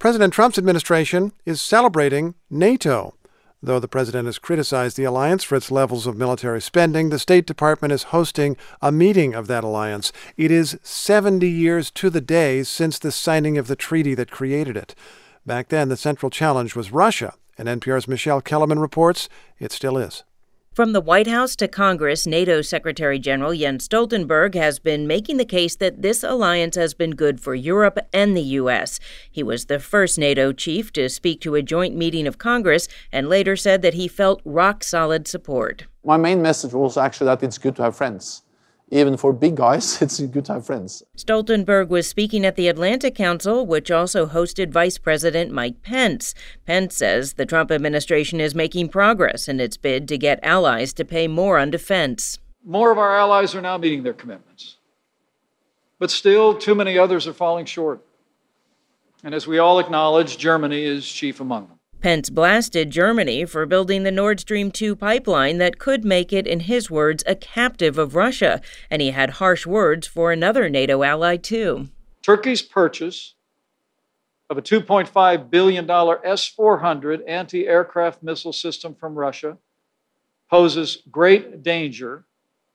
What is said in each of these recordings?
President Trump's administration is celebrating NATO. Though the president has criticized the alliance for its levels of military spending, the State Department is hosting a meeting of that alliance. It is 70 years to the day since the signing of the treaty that created it. Back then, the central challenge was Russia, and NPR's Michelle Kellerman reports it still is. From the White House to Congress, NATO Secretary General Jens Stoltenberg has been making the case that this alliance has been good for Europe and the U.S. He was the first NATO chief to speak to a joint meeting of Congress and later said that he felt rock-solid support. My main message was actually that it's good to have friends. Even for big guys, it's good to have friends. Stoltenberg was speaking at the Atlantic Council, which also hosted Vice President Mike Pence. Pence says the Trump administration is making progress in its bid to get allies to pay more on defense. More of our allies are now meeting their commitments. But still, too many others are falling short. And as we all acknowledge, Germany is chief among them. Pence blasted Germany for building the Nord Stream 2 pipeline that could make it, in his words, a captive of Russia. And he had harsh words for another NATO ally, too. Turkey's purchase of a $2.5 billion S-400 anti-aircraft missile system from Russia poses great danger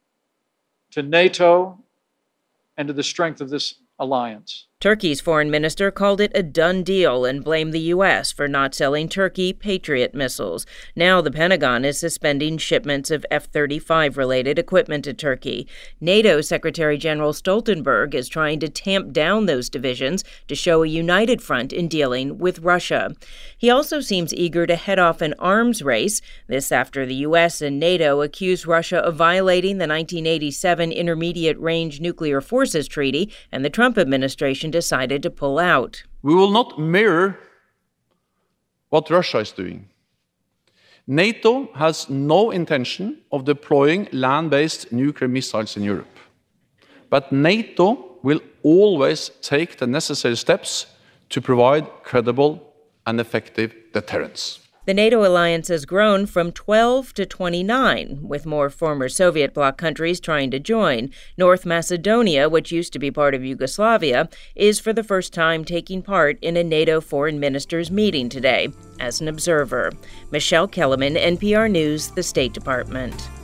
to NATO and to the strength of this alliance. Turkey's foreign minister called it a done deal and blamed the U.S. for not selling Turkey Patriot missiles. Now the Pentagon is suspending shipments of F-35-related equipment to Turkey. NATO Secretary General Stoltenberg is trying to tamp down those divisions to show a united front in dealing with Russia. He also seems eager to head off an arms race, this after the U.S. and NATO accused Russia of violating the 1987 Intermediate Range Nuclear Forces Treaty, and the Trump administration decided to pull out. We will not mirror what Russia is doing. NATO has no intention of deploying land-based nuclear missiles in Europe. But NATO will always take the necessary steps to provide credible and effective deterrence. The NATO alliance has grown from 12 to 29, with more former Soviet bloc countries trying to join. North Macedonia, which used to be part of Yugoslavia, is for the first time taking part in a NATO foreign ministers meeting today as an observer. Michelle Kellerman, NPR News, the State Department.